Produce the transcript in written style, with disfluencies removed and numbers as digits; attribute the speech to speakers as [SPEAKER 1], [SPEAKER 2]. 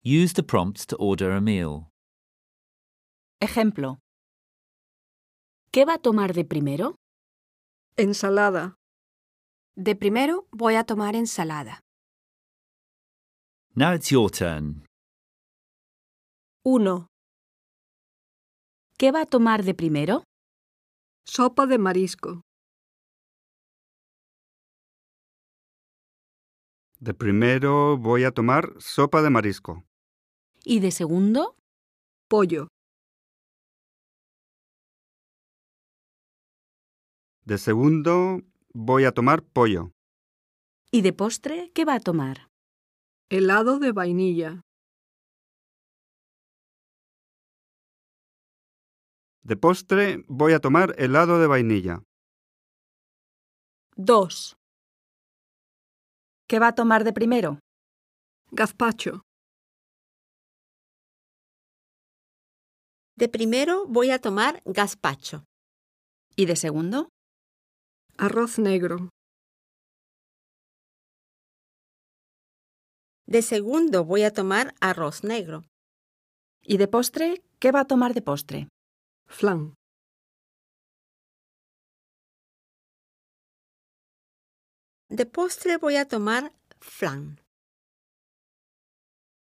[SPEAKER 1] Use the prompts to order a meal.
[SPEAKER 2] Ejemplo. ¿Qué va a tomar de primero?
[SPEAKER 3] Ensalada.
[SPEAKER 4] De primero voy a tomar ensalada.
[SPEAKER 1] Now it's your turn.
[SPEAKER 4] 1,
[SPEAKER 2] ¿Qué va a tomar de primero?
[SPEAKER 3] Sopa de marisco.
[SPEAKER 5] De primero voy a tomar sopa de marisco.
[SPEAKER 2] ¿Y de segundo?
[SPEAKER 3] Pollo.
[SPEAKER 5] De segundo voy a tomar pollo.
[SPEAKER 2] ¿Y de postre qué va a tomar?
[SPEAKER 3] Helado de vainilla.
[SPEAKER 5] De postre voy a tomar helado de vainilla.
[SPEAKER 4] 2,
[SPEAKER 2] ¿Qué va a tomar de primero?
[SPEAKER 3] Gazpacho.
[SPEAKER 6] De primero voy a tomar gazpacho.
[SPEAKER 2] ¿Y de segundo?
[SPEAKER 3] Arroz negro.
[SPEAKER 6] De segundo voy a tomar arroz negro.
[SPEAKER 2] ¿Y de postre qué va a tomar de postre?
[SPEAKER 3] Flan.
[SPEAKER 6] De postre voy a tomar flan.